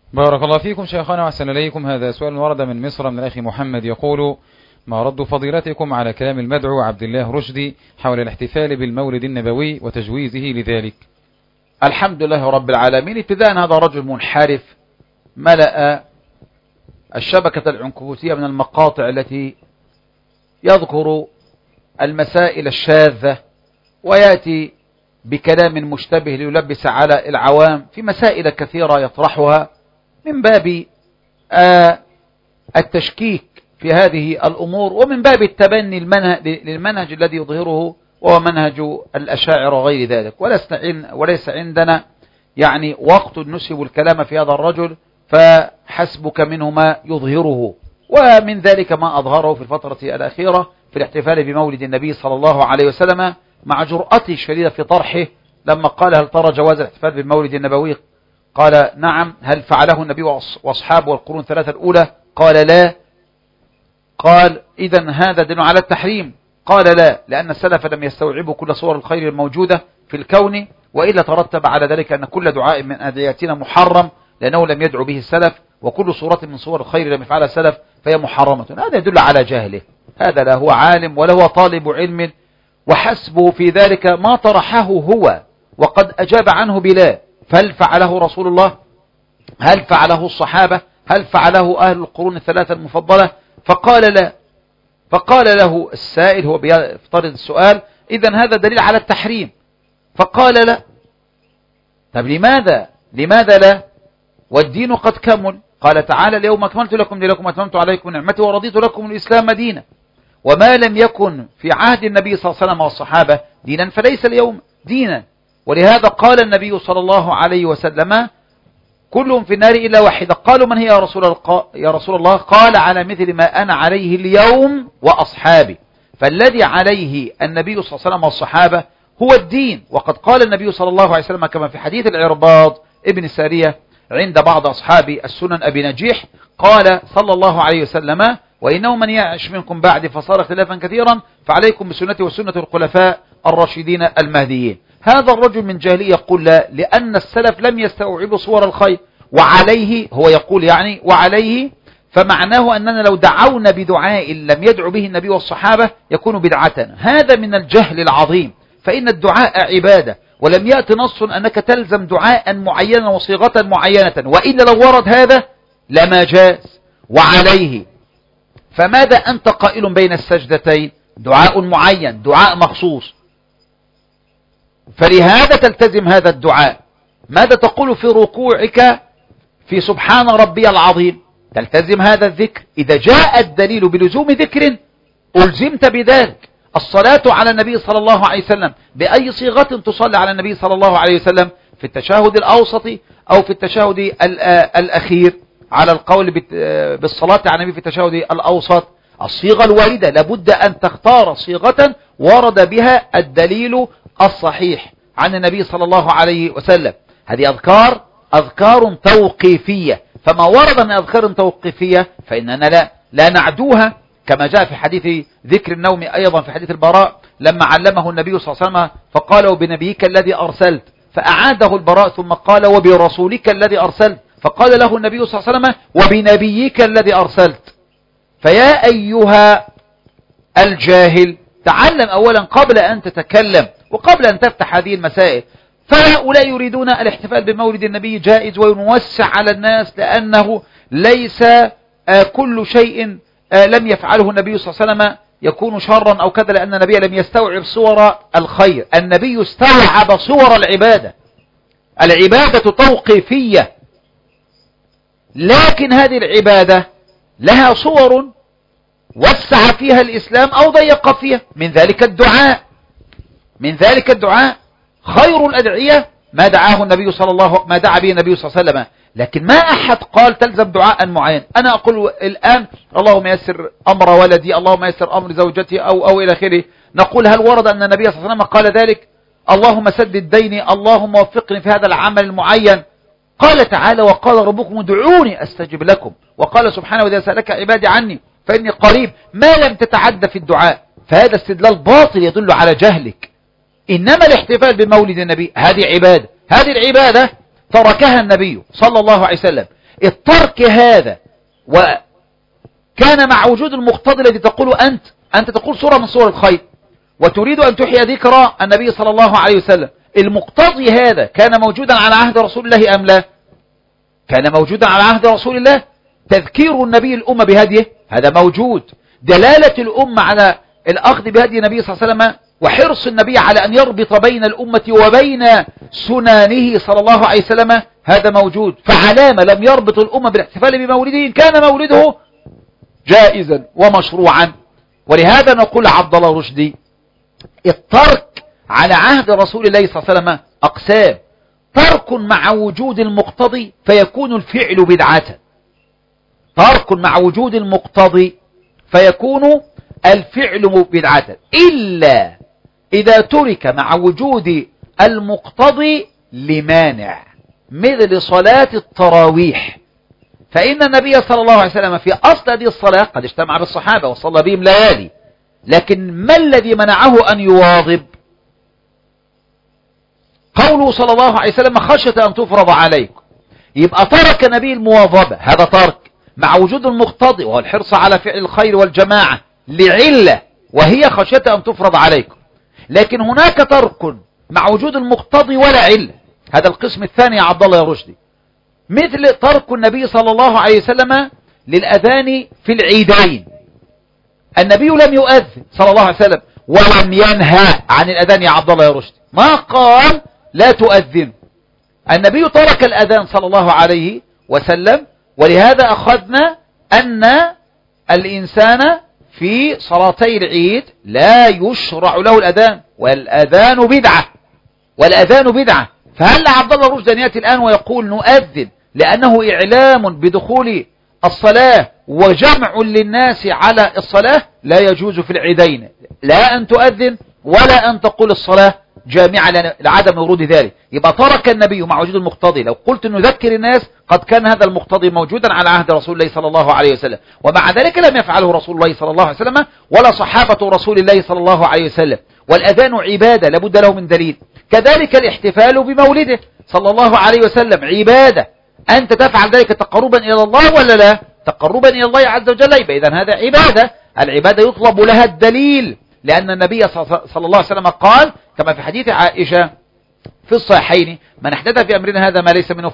بارك الله فيكم شيخنا وأحسن إليكم. هذا سؤال ورد من مصر من الأخ محمد يقول: ما رد فضيلتكم على كلام المدعو عبد الله رشدي حول الاحتفال بالمولد النبوي وتجويزه لذلك؟ الحمد لله رب العالمين. ابتداء هذا رجل منحرف ملأ الشبكة العنكبوتية من المقاطع التي يذكر المسائل الشاذة ويأتي بكلام مشتبه ليلبس على العوام في مسائل كثيرة يطرحها من باب التشكيك في هذه الأمور ومن باب التبني للمنهج الذي يظهره وهو منهج الأشاعرة وغير ذلك. وليس عندنا يعني وقت نسب الكلام في هذا الرجل، فحسبك منه ما يظهره، ومن ذلك ما أظهره في الفترة الأخيرة في الاحتفال بمولد النبي صلى الله عليه وسلم مع جرأته الشديدة في طرحه لما قال: هل ترى جواز الاحتفال بالمولد النبوي؟ قال: نعم. هل فعله النبي وأصحابه والقرون الثلاثة الأولى؟ قال: لا. قال: إذن هذا دليل على التحريم؟ قال: لا، لأن السلف لم يستوعبوا كل صور الخير الموجودة في الكون، وإلا ترتب على ذلك أن كل دعاء من أدعياتنا محرم لأنه لم يدعو به السلف، وكل صورة من صور الخير لم يفعلها السلف فهي محرمة. هذا يدل على جهله. هذا لا هو عالم ولا هو طالب علم، وحسبه في ذلك ما طرحه هو وقد أجاب عنه بلا. فهل فعله رسول الله؟ هل فعله الصحابة؟ هل فعله أهل القرون الثلاثة المفضلة؟ فقال لا. فقال له السائل، هو بيفترض السؤال: إذن هذا دليل على التحريم؟ فقال لا. طب لماذا لا؟ والدين قد كمل. قال تعالى: اليوم أكملت لكم دينكم وأتممت عليكم نعمتي ورضيت لكم الإسلام دينا. وما لم يكن في عهد النبي صلى الله عليه وسلم والصحابة دينا فليس اليوم دينا. ولهذا قال النبي صلى الله عليه وسلم: كلهم في النار إلا واحدة. قالوا: من هي يا رسول الله؟ قال: على مثل ما أنا عليه اليوم وأصحابي. فالذي عليه النبي صلى الله عليه وسلم والصحابة هو الدين. وقد قال النبي صلى الله عليه وسلم كما في حديث العرباض ابن سارية عند بعض أصحاب السنن أبي نجيح، قال صلى الله عليه وسلم: وإنه من يعش منكم بعد فصار اختلافا كثيرا فعليكم بسنتي وسنة الخلفاء الراشدين المهديين. هذا الرجل من جاهلية يقول لا، لأن السلف لم يستوعبوا صور الخير، وعليه هو يقول يعني وعليه، فمعناه أننا لو دعونا بدعاء لم يدعو به النبي والصحابة يكون بدعتنا. هذا من الجهل العظيم، فإن الدعاء عبادة، ولم يأتي نص أنك تلزم دعاء معينا وصيغة معينة، وإلا لو ورد هذا لما جاز. وعليه فماذا أنت قائل بين السجدتين؟ دعاء معين، دعاء مخصوص، فلهذا تلتزم هذا الدعاء. ماذا تقول في ركوعك في سبحان ربي العظيم؟ تلتزم هذا الذكر. إذا جاء الدليل بلزوم ذكر ألزمت بذلك. الصلاة على النبي صلى الله عليه وسلم بأي صيغة تصلي على النبي صلى الله عليه وسلم؟ في التشهد الأوسط أو في التشهد الأخير؟ على القول بالصلاة على النبي في التشهد الأوسط. الصيغة الواردة لابد أن تختار صيغة ورد بها الدليل الصحيح عن النبي صلى الله عليه وسلم. هذه أذكار توقيفية، فما ورد من أذكار توقيفية فإننا لا نعدوها، كما جاء في حديث ذكر النوم أيضا في حديث البراء لما علمه النبي صلى الله عليه وسلم فقال: وبنبيك الذي أرسلت، فأعاده البراء ثم قال: وبرسولك الذي أرسلت، فقال له النبي صلى الله عليه وسلم: وبنبيك الذي أرسلت. فيا أيها الجاهل، تعلم أولا قبل أن تتكلم وقبل أن تفتح هذه المسائل. فهؤلاء يريدون الاحتفال بمولد النبي جائز ويوسع على الناس، لأنه ليس كل شيء لم يفعله النبي صلى الله عليه وسلم يكون شرا أو كذا، لأن النبي لم يستوعب صور الخير. النبي استوعب صور العبادة. العبادة توقيفية، لكن هذه العبادة لها صور وسع فيها الإسلام أو ضيق فيها. من ذلك الدعاء خير الأدعية ما دعا به النبي صلى الله عليه وسلم. لكن ما أحد قال تلزم دعاء معين. أنا أقول الآن: اللهم يسر أمر ولدي، اللهم يسر أمر زوجتي، أو إلى آخره. نقول: هل ورد أن النبي صلى الله عليه وسلم قال ذلك؟ اللهم سدد ديني، اللهم وفقني في هذا العمل المعين. قال تعالى: وقال ربكم ادعوني أستجب لكم. وقال سبحانه: وإذا سألك عبادي عني فإني قريب. ما لم تتعدى في الدعاء، فهذا استدلال باطل يدل على جهلك. إنما الاحتفال بمولد النبي هذه عبادة. هذه العبادة تركها النبي صلى الله عليه وسلم، الترك هذا وكان مع وجود المقتضي الذي تقول أنت تقول صورة من صور الخير وتريد أن تحيي ذكرى النبي صلى الله عليه وسلم، المقتضي هذا كان موجودا على عهد رسول الله أم لا؟ كان موجودا على عهد رسول الله. تذكير النبي الأمة بهديه هذا موجود. دلالة الأمة على الأخذ بهدي النبي صلى الله عليه وسلم وحرص النبي على أن يربط بين الأمة وبين سنانه صلى الله عليه وسلم هذا موجود. فعلامة لم يربط الأمة بالاحتفال بمولده كان مولده جائزا ومشروعا. ولهذا نقول عبد الله رشدي الترك على عهد رسول الله صلى الله عليه وسلم أقسام: ترك مع وجود المقتضي فيكون الفعل بدعة، ترك مع وجود المقتضي فيكون الفعل بدعة، إلا إذا ترك مع وجود المقتضي لمانع، مثل صلاة التراويح، فإن النبي صلى الله عليه وسلم في أصل هذه الصلاة قد اجتمع بالصحابة وصلى بهم ليالي، لكن ما الذي منعه أن يواظب؟ قوله صلى الله عليه وسلم خشية أن تفرض عليكم، يبقى ترك نبي المواظبة، هذا ترك مع وجود المقتضي وهو الحرص على فعل الخير والجماعة لعلة وهي خشية أن تفرض عليكم. لكن هناك ترك مع وجود المقتضي ولا علة، هذا القسم الثاني يا عبد الله يا رشدي، مثل ترك النبي صلى الله عليه وسلم للأذان في العيدين. النبي لم يؤذن صلى الله عليه وسلم ولم ينهى عن الأذان يا عبد الله يا رشدي، ما قال لا تؤذن. النبي ترك الأذان صلى الله عليه وسلم، ولهذا أخذنا أن الإنسان في صلاتي العيد لا يشرع له الأذان، والأذان بدعة، والأذان بدعة. فهل عبد الله رشدي أن يأتي الآن ويقول نؤذن لأنه إعلام بدخول الصلاة وجمع للناس على الصلاة؟ لا يجوز في العيدين لا أن تؤذن ولا أن تقول الصلاة جامعة لعدم ورود ذلك. يبقى ترك النبي مع وجود المقتضي. لو قلت نذكر الناس قد كان هذا المقتضي موجودا على عهد رسول الله صلى الله عليه وسلم، ومع ذلك لم يفعله رسول الله صلى الله عليه وسلم ولا صحابة رسول الله صلى الله عليه وسلم. والأذان عبادة لابد له من دليل، كذلك الاحتفال بمولده صلى الله عليه وسلم عبادة، أنت تفعل ذلك تقربا إلى الله ولا لا؟ تقربا إلى الله عز وجل، يبقى إذن هذا عبادة. العبادة يطلب لها الدليل، لأن النبي صلى الله عليه وسلم قال كما في حديث عائشة في الصحيحين: من احدث في أمرنا هذا ما ليس منه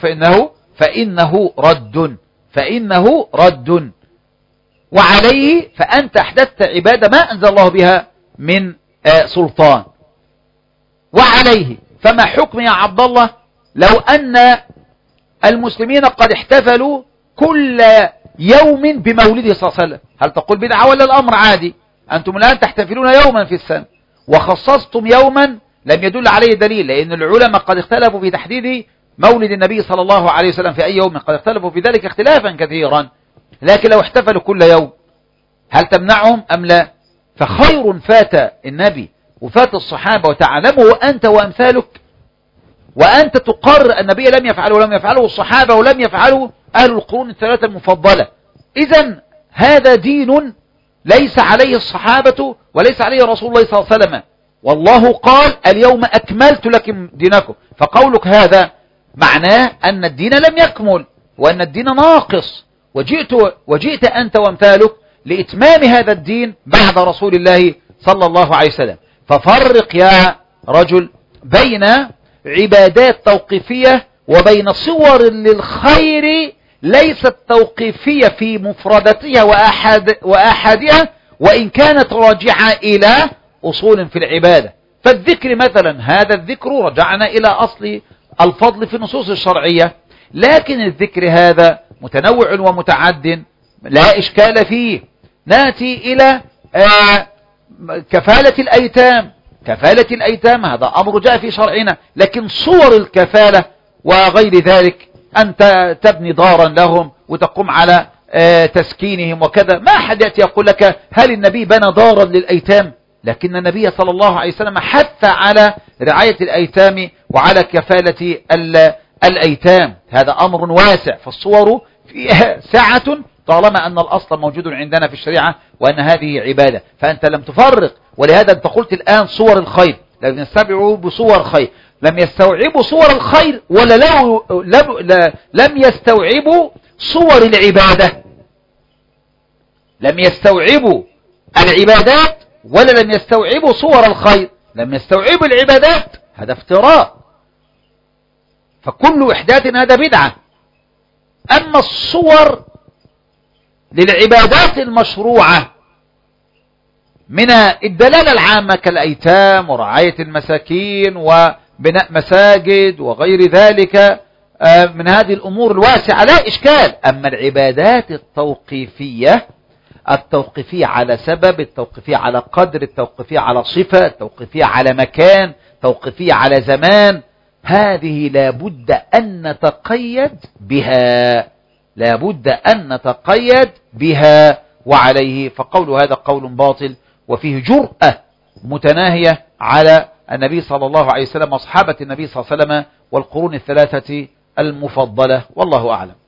فإنه رد وعليه فأنت أحدثت عبادة ما أنزل الله بها من سلطان وعليه. فما حكم يا عبد الله لو أن المسلمين قد احتفلوا كل يوم بمولده صلى الله عليه وسلم؟ هل تقول بدعة ولا الأمر عادي؟ أنتم الآن تحتفلون يوما في السنة وخصصتم يوما لم يدل عليه دليل، لأن العلماء قد اختلفوا في تحديد مولد النبي صلى الله عليه وسلم في أي يوم، قد اختلفوا في ذلك اختلافا كثيرا. لكن لو احتفلوا كل يوم هل تمنعهم أم لا؟ فخير فات النبي وفات الصحابة وتعلمه أنت وأمثالك، وأنت تقرر النبي لم يفعله ولم يفعله الصحابة ولم يفعله أهل القرون الثلاثة المفضلة. إذن هذا دين ليس عليه الصحابة وليس عليه رسول الله صلى الله عليه وسلم، والله قال اليوم أكملت لكم دينكم. فقولك هذا معناه أن الدين لم يكمل وأن الدين ناقص، وجئت أنت وامثالك لإتمام هذا الدين بعد رسول الله صلى الله عليه وسلم. ففرق يا رجل بين عبادات توقيفية وبين صور للخير ليست توقيفية في مفردتها وآحادها، وإن كانت راجعة إلى أصول في العبادة. فالذكر مثلا، هذا الذكر رجعنا إلى أصل الفضل في النصوص الشرعية، لكن الذكر هذا متنوع ومتعد لا إشكال فيه. نأتي إلى كفالة الأيتام، هذا أمر جاء في شرعنا، لكن صور الكفالة وغير ذلك أنت تبني دارا لهم وتقوم على تسكينهم وكذا، ما أحد يأتي يقول لك هل النبي بنى دارا للأيتام؟ لكن النبي صلى الله عليه وسلم حث على رعاية الأيتام وعلى كفالة الأيتام. هذا أمر واسع، فالصور فيها سعة طالما أن الأصل موجود عندنا في الشريعة وأن هذه عبادة. فأنت لم تفرق، ولهذا أنت قلت الآن صور الخير لم يستوعبوا بصور خير، لم يستوعبوا صور الخير ولا لم يستوعبوا صور العبادة، لم يستوعبوا العبادات ولا لم يستوعبوا صور الخير، لم يستوعبوا العبادات، هذا افتراء، فكل إحداث هذا بدعة. أما الصور للعبادات المشروعة من الدلالة العامة كالأيتام ورعاية المساكين وبناء مساجد وغير ذلك من هذه الأمور الواسعة لا إشكال. أما العبادات التوقيفية على سبب، التوقيفية على قدر، التوقيفية على صفة، التوقيفية على مكان، التوقيفية على زمان، هذه لابد أن نتقيد بها، لابد أن نتقيد بها. وعليه فقول هذا قول باطل وفيه جرأة متناهية على النبي صلى الله عليه وسلم وأصحابة النبي صلى الله عليه وسلم والقرون الثلاثة المفضلة، والله أعلم.